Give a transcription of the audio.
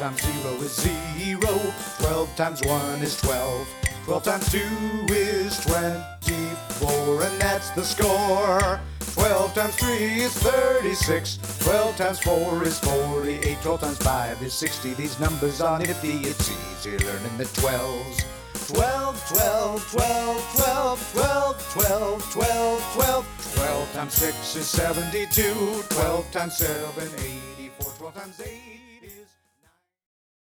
times 0 is 0. 12 times 1 is 12. 12 times 2 is 24, and that's the score. 12 times 3 is 36. 12 times 4 is 48. 12 times 5 is 60. These numbers are nifty. It's easy learning the 12s. 12, 12, 12, 12, 12, 12, 12, 12. 12 times 6 is 72. 12 times 7, 84. 12 times 8.